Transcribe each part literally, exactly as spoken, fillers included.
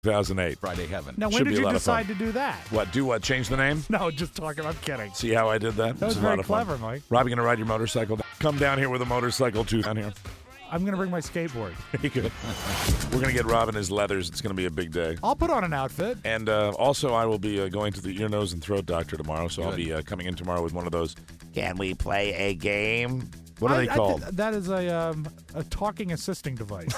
two thousand eight. Friday Heaven. Now, when Should did be a you lot of fun. decide to do that? What? Do what? Change the name? No, just talking. I'm kidding. See how I did that? That was It's a very lot of fun. clever, Mike. Rob, you gonna ride your motorcycle? Come down here with a motorcycle too. Down here. I'm going to bring my skateboard. Good. We're gonna get Rob in his leathers. It's gonna be a big day. I'll put on an outfit. And uh, also, I will be uh, going to the ear, nose, and throat doctor tomorrow. So I'll Good. be uh, coming in tomorrow with one of those. Can we play a game? What are I- they I called? thi- that is a um, a talking assisting device.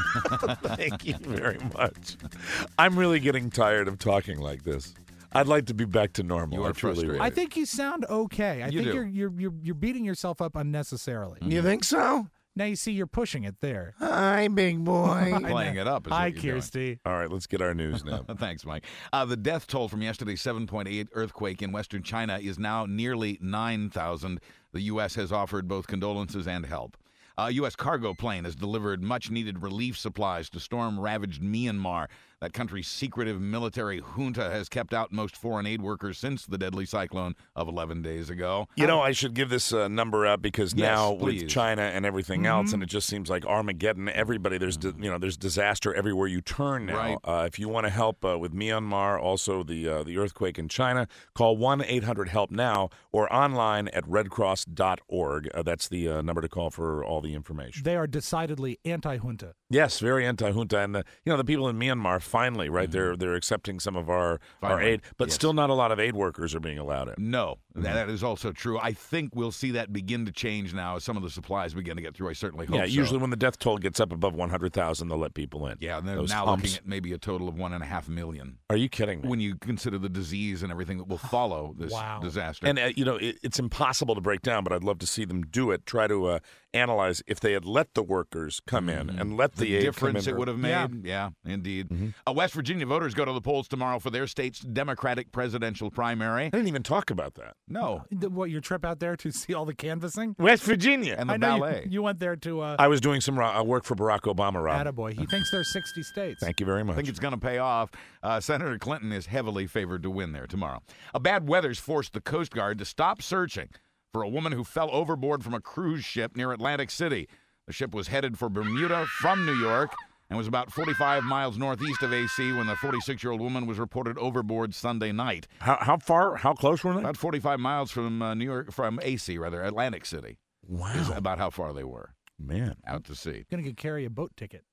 Thank you very much. I'm really getting tired of talking like this. I'd like to be back to normal. You are I truly frustrated. would. I think you sound okay. I You think do. you're you're you're you're beating yourself up unnecessarily. You think so? Now you see you're pushing it there. Hi, big boy. Playing it up. Is Hi, what you're doing. Kirsty. All right, let's get our news now. Thanks, Mike. Uh, the death toll from yesterday's seven point eight earthquake in western China is now nearly nine thousand. The U S has offered both condolences and help. A U S cargo plane has delivered much-needed relief supplies to storm-ravaged Myanmar. That country's secretive military junta has kept out most foreign aid workers since the deadly cyclone of eleven days ago. You know, I should give this uh, number up because Yes, now please. with China and everything else, and it just seems like Armageddon. Everybody, there's di- you know, there's disaster everywhere you turn now. Right. Uh, if you want to help uh, with Myanmar, also the uh, the earthquake in China, call one eight hundred help now or online at red cross dot org. Uh, that's the uh, number to call for all the information. They are decidedly anti-junta. Yes, very anti-junta, and uh, you know the people in Myanmar finally, right? They're they're accepting some of our our Finally, aid, but yes. still not a lot of aid workers are being allowed in. No, that- that is also true. I think we'll see that begin to change now as some of the supplies begin to get through. I certainly hope Yeah, so. usually when the death toll gets up above one hundred thousand, they'll let people in. Yeah, and they're Those now humps. looking at maybe a total of one and a half million. Are you kidding me? When you consider the disease and everything that will follow this Wow. disaster. And, uh, you know, it, it's impossible to break down, but I'd love to see them do it, try to uh, analyze if they had let the workers come in and let the, the aid difference come in. it would have Yeah. made. Yeah, indeed. Mm-hmm. Uh, West Virginia voters go to the polls tomorrow for their state's Democratic presidential primary. I didn't even talk about that. No, The- What, your trip out there to see all the canvassing? West Virginia. and the I know ballet. you, you went there to uh, I was doing some uh, work for Barack Obama, Rob. Attaboy. He thinks there's sixty states. Thank you very much. I think it's going to pay off. Uh, Senator Clinton is heavily favored to win there tomorrow. A bad weather's forced the Coast Guard to stop searching for a woman who fell overboard from a cruise ship near Atlantic City. The ship was headed for Bermuda from New York and was about forty-five miles northeast of A C when the forty-six-year-old woman was reported overboard Sunday night. How, how far, how close were they? About forty-five miles from uh, New York, from A C rather, Atlantic City. Is Wow. about how far they were Man. out to sea. Gonna get carry a boat ticket.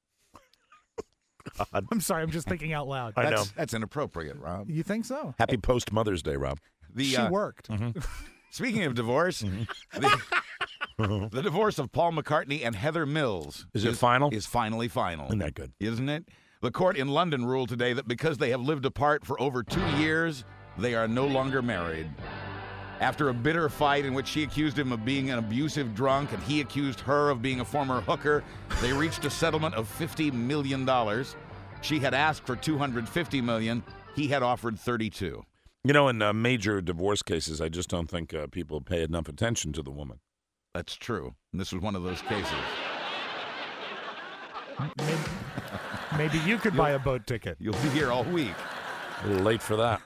I'm sorry. I'm just thinking out loud. I know. That's, that's inappropriate, Rob. You think so? Happy post-Mother's Day, Rob. The she uh, worked. Speaking of divorce, the, the divorce of Paul McCartney and Heather Mills Is it final? Is finally final. Isn't that good? Isn't it? The court in London ruled today that because they have lived apart for over two years, they are no longer married. After a bitter fight in which she accused him of being an abusive drunk and he accused her of being a former hooker, they reached a settlement of fifty million dollars. She had asked for two hundred fifty million dollars. He had offered thirty-two. You know, in uh, major divorce cases, I just don't think uh, people pay enough attention to the woman. That's true. And this was one of those cases. Maybe, maybe you could buy a boat ticket. You'll be here all week. A little late for that.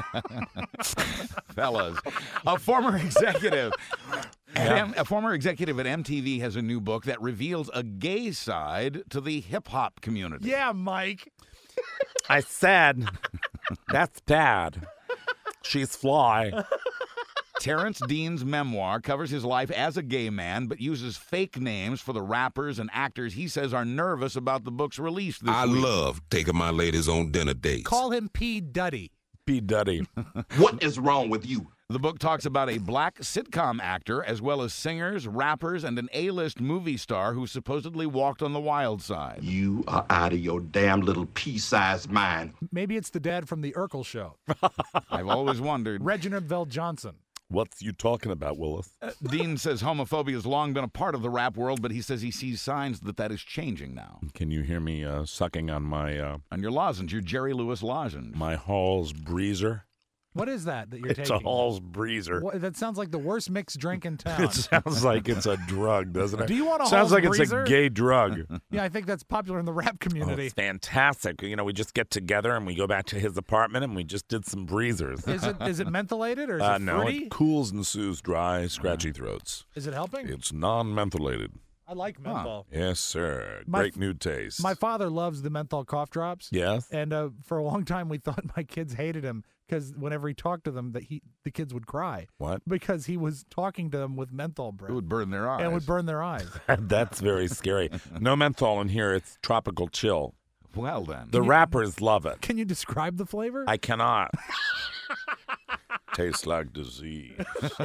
Fellas, a former executive, at M- a former executive at M T V has a new book that reveals a gay side to the hip hop community. Yeah, Mike. I said, that's bad. She's fly. Terrence Dean's memoir covers his life as a gay man, but uses fake names for the rappers and actors he says are nervous about the book's release this I week. love taking my ladies on dinner dates. Call him P. Duddy. P. Duddy. What is wrong with you? The book talks about a black sitcom actor, as well as singers, rappers, and an A-list movie star who supposedly walked on the wild side. You are out of your damn little pea-sized mind. Maybe it's the dad from the Urkel show, I've always wondered. Reginald Vell Johnson. What's you talking about, Willis? Dean says homophobia has long been a part of the rap world, but he says he sees signs that that is changing now. Can you hear me uh, sucking on my uh, On your lozenge, your Jerry Lewis lozenge. my Hall's Breezer? What is that that you're It's a taking? Hall's Breezer. What, that sounds like the worst mixed drink in town. It sounds like it's a drug, doesn't it? Do you want a Sounds Hall's like Breezer? it's a gay drug. Yeah, I think that's popular in the rap Oh, community. it's fantastic. You know, we just get together and we go back to his apartment and we just did some breezers. Is it is it mentholated or is Uh, it no, fruity? it cools and soothes dry, scratchy throats. Is it helping? It's non-mentholated. I like menthol. Yes, sir. My Great f- new taste. My father loves the menthol cough drops. Yes. And uh, for a long time, we thought my kids hated him because whenever he talked to them, that he the kids would cry. What? Because he was talking to them with menthol breath. It would burn their eyes. And it would burn their eyes. That's very scary. No menthol in here. It's tropical chill. Well, then. The rappers love it. Can you describe the flavor? I cannot. Tastes like disease.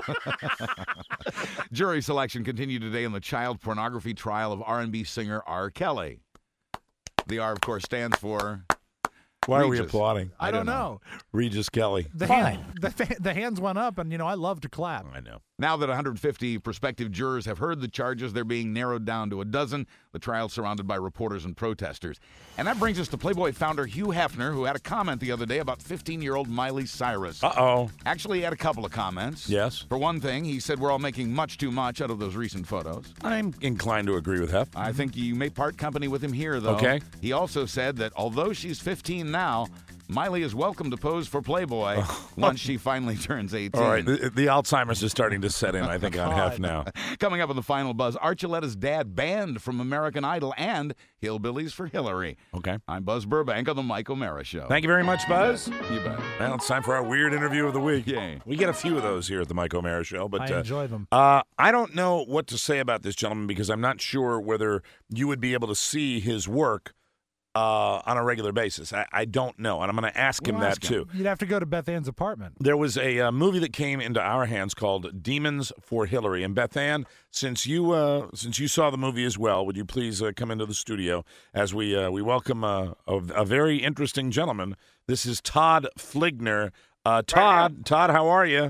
Jury selection continued today in the child pornography trial of R and B singer R. Kelly. The R, of course, stands for... Why are we Regis. applauding? I don't know. Regis Kelly. The, hand, the, fa- the hands went up, and, you know, I love to clap. I know. Now that one hundred fifty prospective jurors have heard the charges, they're being narrowed down to a dozen. The trial surrounded by reporters and protesters. And that brings us to Playboy founder Hugh Hefner, who had a comment the other day about fifteen-year-old Miley Cyrus. Uh-oh. Actually, he had a couple of comments. Yes. For one thing, he said we're all making much too much out of those recent photos. I'm inclined to agree with Hef. I think you may part company with him here, though. Okay. He also said that although she's fifteen now, Miley is welcome to pose for Playboy once she finally turns eighteen. All right. The, the Alzheimer's is starting to set in, I think, on Hef now. Coming up in the final buzz, Archuleta's dad banned from American Idol and Hillbillies for Hillary. Okay. I'm Buzz Burbank on the Mike O'Mara Show. Thank you very much, Buzz. You bet. Well, it's time for our weird interview of the week. Yay. We get a few of those here at the Mike O'Mara Show. But, I uh, enjoy them. Uh, I don't know what to say about this gentleman because I'm not sure whether you would be able to see his work uh, on a regular basis. I, I don't know, and I'm going to ask him We'll that ask him. too. You'd have to go to Beth Ann's apartment. There was a uh, movie that came into our hands called Demons for Hillary. And Beth Ann, since you uh, since you saw the movie as well, would you please uh, come into the studio as we uh, we welcome uh, a, a very interesting gentleman. This is Todd Fligner. Uh, Todd, Todd, how are you?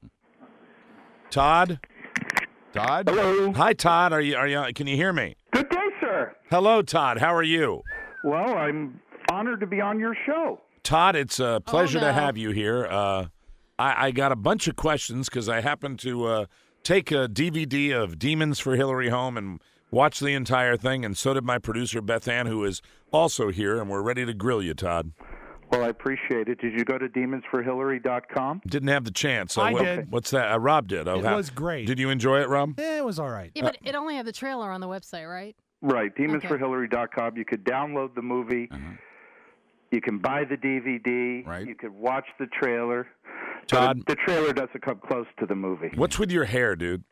Todd. Todd? Hello. Hi, Todd. Are you? Are you? Can you hear me? Good day, sir. Hello, Todd. How are you? Well, I'm honored to be on your show. Todd, it's a pleasure no. to have you here. Uh, I, I got a bunch of questions because I happened to uh, take a D V D of Demons for Hillary home and watch the entire thing, and so did my producer, Beth Ann, who is also here, and we're ready to grill you, Todd. Well, I appreciate it. Did you go to demons for hillary dot com? Didn't have the chance. Uh, I what- did. What's that? Uh, Rob did. Oh, It how- was great. Did you enjoy it, Rob? Eh, it was all right. Yeah, but it only had the trailer on the website, right? Right, demons Okay. for hillary dot com. You could download the movie. Uh-huh. You can buy the D V D. Right. You could watch the trailer. Todd? But the trailer doesn't come close to the movie. What's with your hair, dude?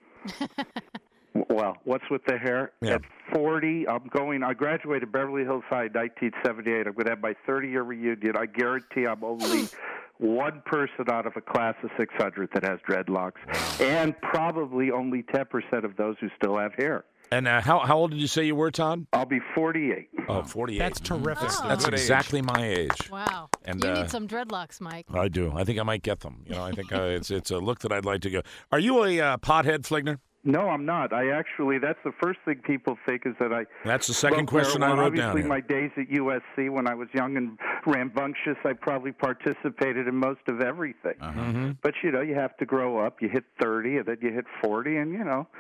Well, what's with the hair? Yeah. At forty, I'm going. I graduated Beverly Hills High in nineteen seventy-eight. I'm going to have my thirty-year reunion. I guarantee I'm only one person out of a class of six hundred that has dreadlocks, and probably only ten percent of those who still have hair. And uh, how how old did you say you were, Todd? I'll be forty-eight. Oh, forty-eight. That's terrific. Oh. That's Good age. exactly my age. Wow. And, you uh, need some dreadlocks, Mike. I do. I think I might get them. You know, I think uh, it's it's a look that I'd like to go. Are you a uh, pothead, Fligner? No, I'm not. I actually, that's the first thing people think is that I. That's the second smoke question I marijuana. wrote down Obviously, here. my days at U S C when I was young and rambunctious, I probably participated in most of everything. Uh-huh. Mm-hmm. But, you know, you have to grow up. You hit thirty, and then you hit forty, and, you know.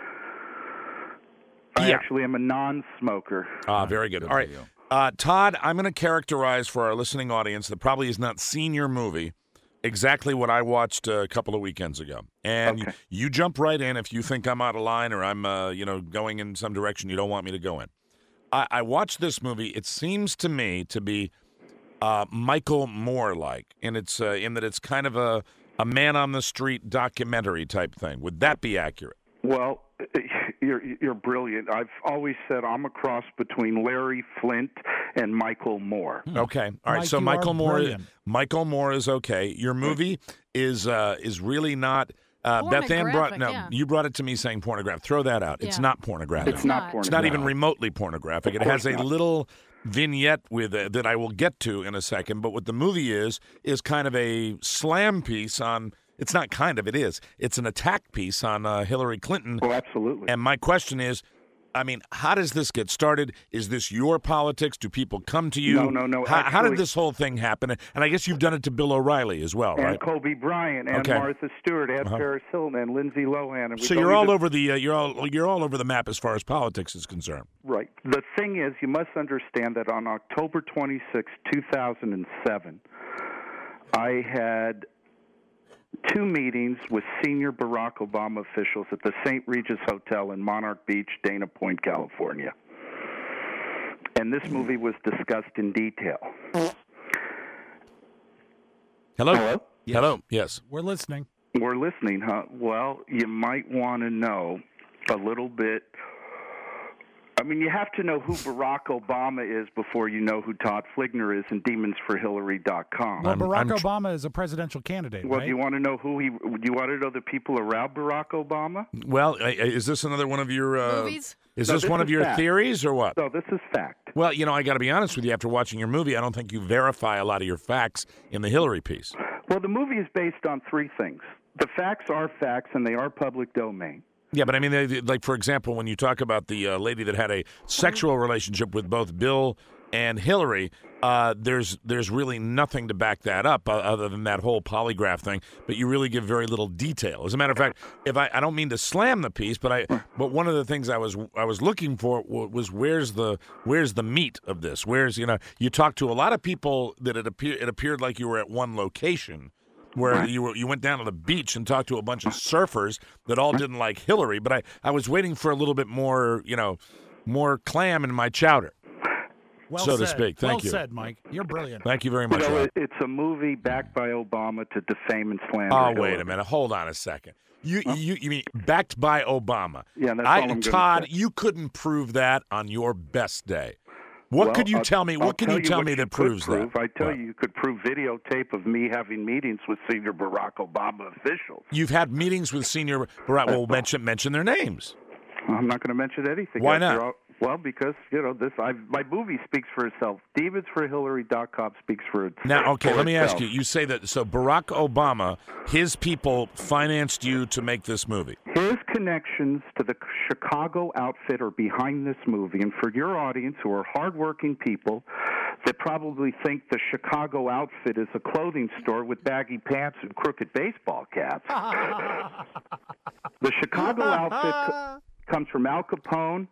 I Yeah. actually am a non-smoker. Ah, very good. Good All right. for you. Uh, Todd, I'm going to characterize for our listening audience that probably has not seen your movie exactly what I watched a couple of weekends ago. And Okay. you, you jump right in if you think I'm out of line or I'm, uh, you know, going in some direction you don't want me to go in. I, I watched this movie. It seems to me to be uh, Michael Moore-like, and it's uh, in that it's kind of a, a man-on-the-street documentary type thing. Would that be accurate? Well, you're you're brilliant. I've always said I'm a cross between Larry Flint and Michael Moore. Okay. All right. Mike, so you Michael are Moore brilliant. Michael Moore is okay. Your movie is uh, is really not uh, Beth Ann brought Pornographic, no, yeah. you brought it to me saying pornographic. Throw that out. It's Yeah. not pornographic. It's not not. pornographic. It's not even remotely pornographic. It has course a not. little vignette with uh, that I will get to in a second, but what the movie is is kind of a slam piece on it's not kind of it is. It's an attack piece on uh, Hillary Clinton. Oh, absolutely. And my question is, I mean, how does this get started? Is this your politics? Do people come to you? No, no, no, How, how did actually- this whole thing happen? And I guess you've done it to Bill O'Reilly as well, and right? Kobe Bryant and Okay. Martha Stewart and Uh-huh. Paris Hilton and Lindsay Lohan. And we So don't you're all even- over the uh, you're all you're all over the map as far as politics is concerned. Right. The thing is, you must understand that on October twenty-sixth, two thousand seven, I had two meetings with senior Barack Obama officials at the Saint Regis Hotel in Monarch Beach, Dana Point, California. And this movie was discussed in detail. Hello? Hello? Yes. Hello? Yes. We're listening. We're listening, huh? Well, you might want to know a little bit. I mean, you have to know who Barack Obama is before you know who Todd Fligner is in demons for hillary dot com. Well, I'm- Barack I'm tr- Obama is a presidential candidate, Well, right? do you want to know who he? Do you want to know the people around Barack Obama? Well, uh, is this another one of your uh, Movies? Is No, this this one is of your fact. theories or what? So this is fact. Well, you know, I got to be honest with you. After watching your movie, I don't think you verify a lot of your facts in the Hillary piece. Well, the movie is based on three things. The facts are facts, and they are public domain. Yeah, but I mean, they, they- like for example, when you talk about the uh, lady that had a sexual relationship with both Bill and Hillary, uh, there's there's really nothing to back that up uh, other than that whole polygraph thing. But you really give very little detail. As a matter of fact, if I, I don't mean to slam the piece, but I but one of the things I was I was looking for wa- was where's the where's the meat of this? Where's you know you talked to a lot of people that it appeared it appeared like you were at one location. Where you were, you went down to the beach and talked to a bunch of surfers that all didn't like Hillary, but I, I was waiting for a little bit more, you know, more clam in my chowder, well so to said. speak. Thank well you. said, Mike. You're brilliant. Thank you very You much. know, Rob. it, it's a movie backed by Obama to defame and slander. Oh, Hillary. wait a minute. Hold on a second. You you you mean backed by Obama? Yeah, that's I, all I'm gonna Todd, say. you couldn't prove that on your best day. What Well, could you I'll- tell me? I'll What can you tell what me you that could proves prove. that? I tell What? you, you could prove videotape of me having meetings with senior Barack Obama officials. You've had meetings with senior Barack. Well, mention mention their names. I'm not going to mention anything. Why else. not? They're all- well, because you know this. I my movie speaks for itself. demons for hillary dot com speaks for it. Now, okay, for let me ask itself. you. You say that so Barack Obama, his people financed you to make this movie. His connections to the Chicago outfit are behind this movie, and for your audience, who are hardworking people that probably think the Chicago outfit is a clothing store with baggy pants and crooked baseball caps, the Chicago outfit co- comes from Al Capone,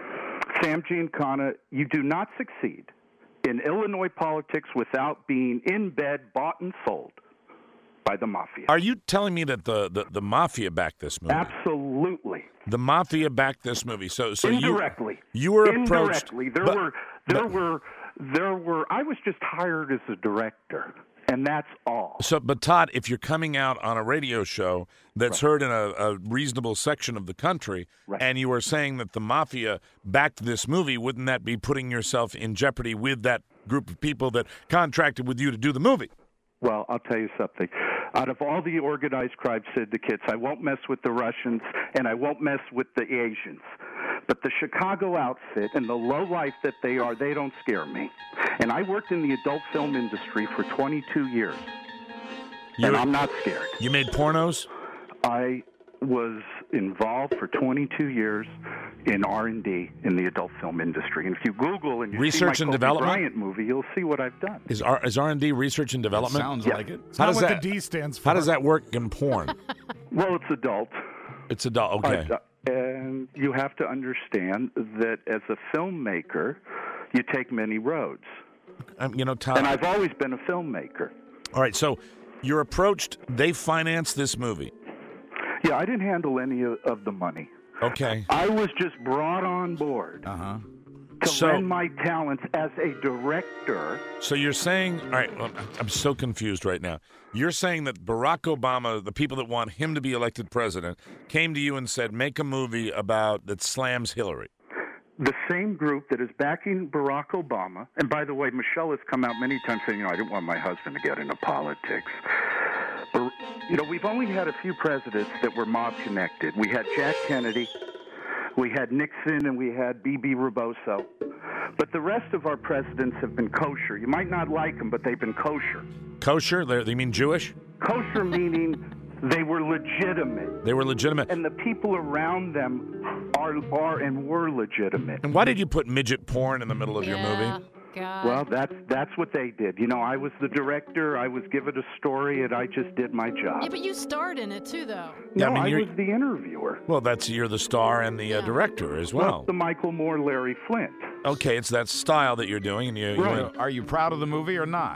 Sam Giancana. You do not succeed in Illinois politics without being in bed, bought and sold by the mafia. Are you telling me that the, the, the mafia backed this movie? Absolutely. The mafia backed this movie. So so Indirectly. you you were approached. Indirectly. There but- were there but- were there were I was just hired as a director, and that's all. So, but Todd, if you're coming out on a radio show that's heard in a, a reasonable section of the country, Right. and you are saying that the mafia backed this movie, wouldn't that be putting yourself in jeopardy with that group of people that contracted with you to do the movie? Well, I'll tell you something. Out of all the organized crime syndicates, I won't mess with the Russians and I won't mess with the Asians. But the Chicago outfit and the low life that they are, they don't scare me. And I worked in the adult film industry for twenty-two years, You, and I'm not scared. you made pornos? I was involved for twenty-two years in R and D in the adult film industry. And if you Google and you Research see my and Kobe development? Bryant movie, you'll see what I've done. Is R is R and D research and development? Sounds Yeah. like it. It's How not does what that- the D stands for. How does that work in porn? Well, it's adult. It's adult. Okay. Uh, and you have to understand that as a filmmaker, you take many roads. Um, you know, Todd. And I've always been a filmmaker. All right. So you're approached. They financed this movie. Yeah, I didn't handle any of, of the money. Okay. I was just brought on board Uh huh. to So- lend my talents as a director. So you're saying, all right, well, I'm so confused right now. You're saying that Barack Obama, the people that want him to be elected president, came to you and said, make a movie about that slams Hillary. The same group that is backing Barack Obama, and by the way, Michelle has come out many times saying, you know, I didn't want my husband to get into politics. But, you know, we've only had a few presidents that were mob connected. We had Jack Kennedy, we had Nixon, and we had B B Rebozo. But the rest of our presidents have been kosher. You might not like them, but they've been kosher. Kosher? They they mean Jewish? Kosher meaning they were legitimate, They were legitimate. and the people around them are are and were legitimate. And why did you put midget porn in the middle of your yeah. movie? God. Well, that's that's what they did. You know, I was the director. I was given a story, and I just did my job. yeah, but you starred in it too, though. Yeah, I no, mean, I, you're- was the interviewer. Well, that's you're the star and the uh, Yeah. director as Well, well. the Michael Moore, Larry Flint. Okay, it's that style that you're doing, and you. you Right. went- Are you proud of the movie or not?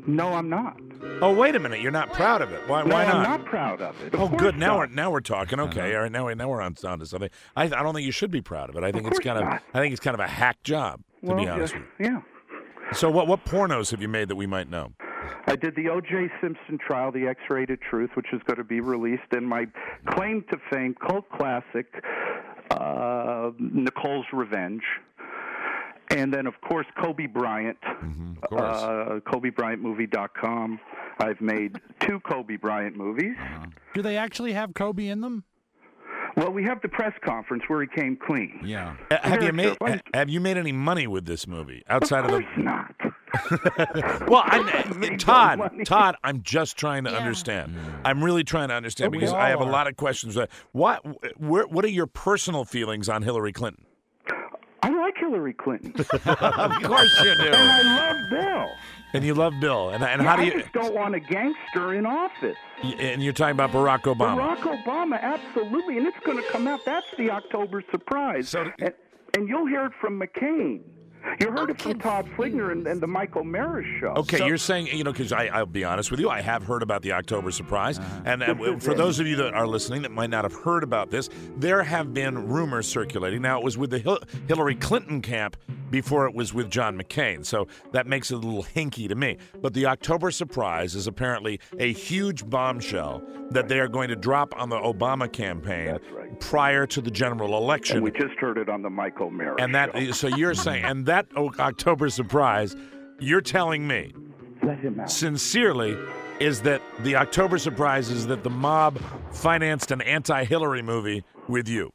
No, I'm not. Oh, wait a minute. You're not proud of it. Why? No, Why I'm not? not proud of it. Of Oh, course good. Now not. we're now we're talking. Okay, Uh-huh. all right. Now we now we're on, on to something. I I don't think you should be proud of it. I think Of it's course kind of not. I think it's kind of a hack job, to well, be honest yeah, with you. yeah. So what what pornos have you made that we might know? I did the O J Simpson trial, the X-rated truth, which is going to be released, and my claim to fame, cult classic, uh, Nicole's Revenge. And then, of course, Kobe Bryant, Mm-hmm, of course. uh, Kobe Bryant Movie dot com. I've made two Kobe Bryant movies. Uh-huh. Do they actually have Kobe in them? Well, we have the press conference where he came clean. Yeah. Uh, have you made Character. ha- have you made any money with this movie outside Of of, course not. the? Well, I'm, Made no Todd. money. Todd, I'm just trying to Yeah. understand. I'm really trying to understand We because all I have a are. lot of questions. Uh, What where, what are your personal feelings on Hillary Clinton? I like Hillary Clinton. Of course you do. And I love Bill. And you love Bill. And and how do I you? just don't want a gangster in office. And you're talking about Barack Obama. Barack Obama, absolutely, and it's going to come out. That's the October surprise. So- and, and you'll hear it from McCain. You heard I'm it from Todd Fligner and, and the Michael Maris show. Okay, So- you're saying, you know, because I'll be honest with you, I have heard about the October surprise. And uh, for those of you that are listening that might not have heard about this, there have been rumors circulating. Now, it was with the Hil- Hillary Clinton camp before it was with John McCain. So that makes it a little hinky to me. But the October surprise is apparently a huge bombshell that they are going to drop on the Obama campaign That's right. prior to the general election. And we just heard it on the Michael Maris And that, show. so you're saying, and that O- October surprise, you're telling me Let him out. sincerely is that the October surprise is that the mob financed an anti-Hillary movie with you,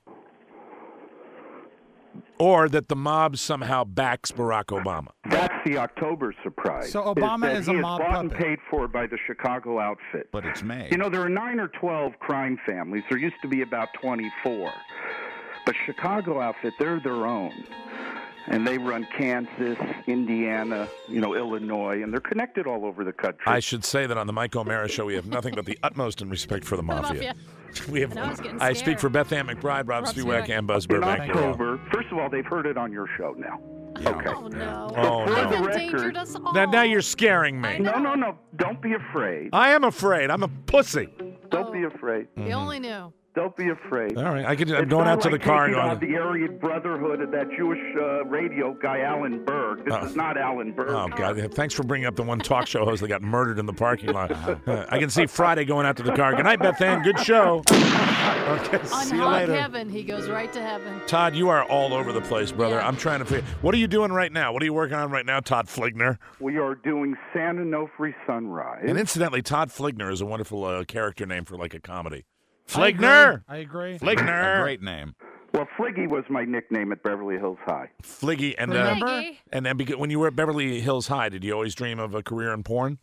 or that the mob somehow backs Barack Obama. That's the October surprise. So Obama that is a he mob bought and puppet. paid for by the Chicago outfit. But it's May. You know, there are nine or twelve crime families. There used to be about twenty-four. But Chicago outfit, they're their own. And they run Kansas, Indiana, you know, Illinois, and they're connected all over the country. I should say that on the Mike O'Mara show, we have nothing but the utmost in respect for the The mafia. mafia. We have. And I was getting I speak scared. for Beth Ann McBride, Rob Rob Spewak, Spewak. and Buzz In Burbank. October, first of all, they've heard it on your show now. Okay. Oh, no. Oh, For no. the You've record, endangered us all. Now, now you're scaring me. I know. no, no, no. Don't be afraid. I am afraid. I'm a pussy. Don't Oh. be afraid. We only knew. Don't be afraid. All right, I could. I'm It's going not out to like the car and taking going. out the Aryan Brotherhood of that Jewish uh, radio guy, Alan Berg. This Oh. is not Alan Berg. Oh God! Thanks for bringing up the one talk show host that got murdered in the parking lot. Uh, I can see Friday going out to the car. Good night, Beth Ann. Good show. Okay, On see you hot later. heaven, he goes right to heaven. Todd, you are all over the place, brother. Yeah. I'm trying to figure. What are you doing right now? What are you working on right now, Todd Fligner? We are doing San Onofre Sunrise. And incidentally, Todd Fligner is a wonderful uh, character name for like a comedy. I agree. Fligner. I agree. A Fligner. great name. Well, Fliggy was my nickname at Beverly Hills High. Fliggy. And uh, Remember? Maggie. and then because when you were at Beverly Hills High, did you always dream of a career in porn?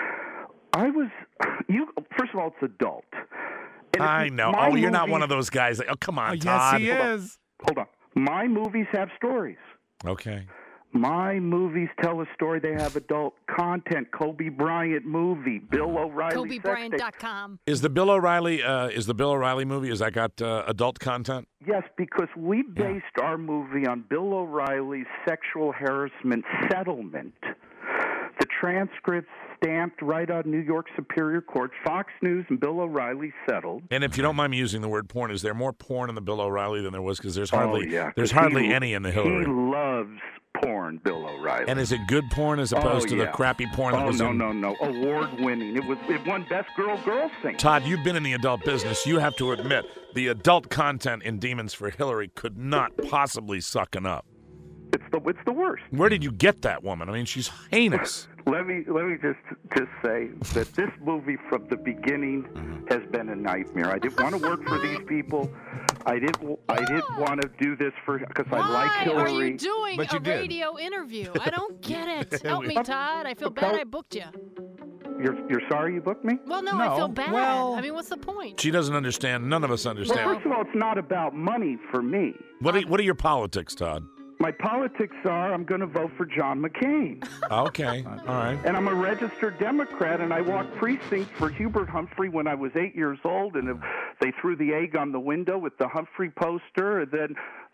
I was, you. First of all, it's adult. And I it's- know. my Oh, you're not movies- one of those guys. Like, oh, come on, Oh, yes, Todd. he is. Hold on. My movies have stories. Okay. My movies tell a story. They have adult content. Kobe Bryant movie. Bill O'Reilly. Kobe sex Bryant tape. dot com. Is the Bill O'Reilly? Uh, is the Bill O'Reilly movie? Has that got uh, adult content? Yes, because we based our movie on Bill O'Reilly's sexual harassment settlement. The transcripts stamped right on New York Superior Court. Fox News and Bill O'Reilly settled. And if you don't mind me using the word porn, is there more porn in the Bill O'Reilly than there was? Because there's hardly oh, yeah, there's 'cause hardly he, any in the Hillary. He loves porn, Bill O'Reilly. And is it good porn as opposed Oh, to the yeah. crappy porn that oh, was no, in? no, no. Award winning. It was it won Best Girl Girl Sing. Todd, you've been in the adult business. You have to admit the adult content in Demons for Hillary could not possibly suck up. It's the it's the worst. Where did you get that woman? I mean, she's heinous. Let me let me just just say that this movie from the beginning has been a nightmare. I didn't want to work for these people. I didn't I didn't want to do this for because I Why like are Hillary. you doing But you a did. radio interview? I don't get it. Help me, Todd. I feel bad I booked you. You're you're sorry you booked me? Well, no, No, I feel bad. well- I mean, what's the point? She doesn't understand. None of us Well, understand. first of all, it's not about money for me. What are, what are your politics, Todd? My politics are I'm going to vote for John McCain. Okay. All right. And I'm a registered Democrat, and I walked precincts for Hubert Humphrey when I was eight years old, and they threw the egg on the window with the Humphrey poster. And then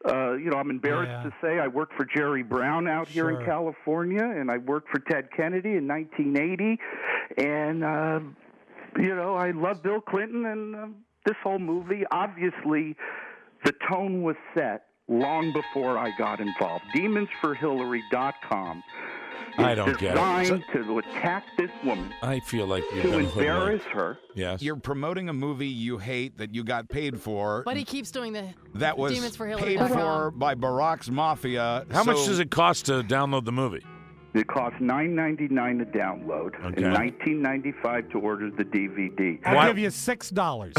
Uh, you know, I'm embarrassed Yeah. to say I worked for Jerry Brown out here Sure. in California, and I worked for Ted Kennedy in nineteen eighty. And, uh, you know, I love Bill Clinton, and uh, this whole movie, obviously, the tone was set long before I got involved. demons for hillary dot com is I don't get it. designed to attack this woman, I feel like you've to been embarrass hoodwinked. her. Yes. You're promoting a movie you hate that you got paid for. But he keeps doing the that was Demons for Hillary paid dot com. for by Barack's Mafia. How much So- does it cost to download the movie? It cost nine ninety-nine to download Okay. and nineteen ninety-five to order the D V D. I'll Why- give you six dollars.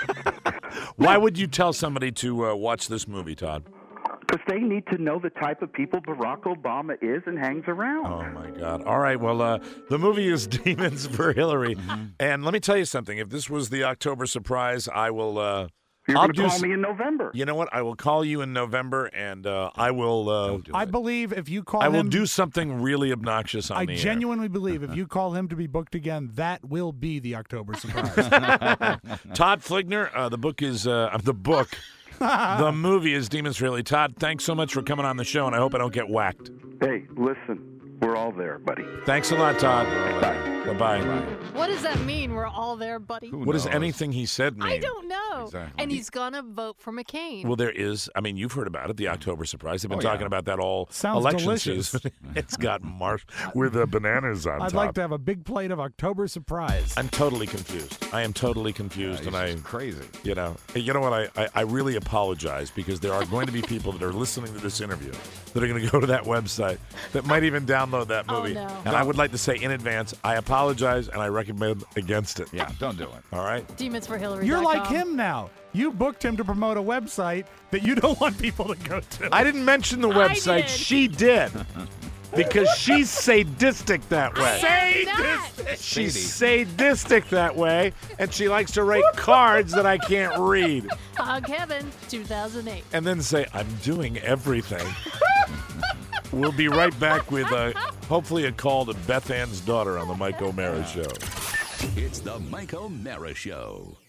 Why would you tell somebody to uh, watch this movie, Todd? Because they need to know the type of people Barack Obama is and hangs around. Oh, my God. All right. Well, uh, the movie is Demons for Hillary. Mm-hmm. And let me tell you something. If this was the October surprise, I will. Uh, You're I'll going to do call s- me in November. You know what? I will call you in November, and uh, I will. Uh, Don't do I it. believe if you call I will him, do something really obnoxious on I the genuinely believe if you call him to be booked again, that will be the October surprise. air. Todd Fligner. Uh, the book is uh, the book. The movie is Demons for Hillary. Todd, thanks so much for coming on the show, and I hope I don't get whacked. Hey, listen, we're all there, buddy. Thanks a lot, Todd. Bye. Bye bye. What does that mean? We're all there, buddy. Who What does knows? anything he said mean? I don't know. Exactly. And he's gonna vote for McCain. Well, there is. I mean, you've heard about it, the October surprise. They've been Oh, yeah. talking about that all Sounds election delicious. season. It's got marsh with the bananas on I'd top. like to have a big plate of October surprise. I'm totally confused. I am totally confused, and I, It's crazy. you know, you know what? I, I, I really apologize because there are going to be people that are listening to this interview that are going to go to that website that might even download that Oh, movie. no. And I would like to say in advance, I apologize and I recommend against it. Yeah, don't do it. All right. Demons for Hillary. You're like him now. You booked him to promote a website that you don't want people to go to. I didn't mention the I website. did. She did. Because she's sadistic that way. Sadistic. She's sadistic that way, and she likes to write cards that I can't read Hog Heaven, two thousand eight. and then say, I'm doing everything. We'll be right back with uh, hopefully a call to Beth Ann's daughter on the Mike O'Mara Show. It's the Mike O'Mara Show.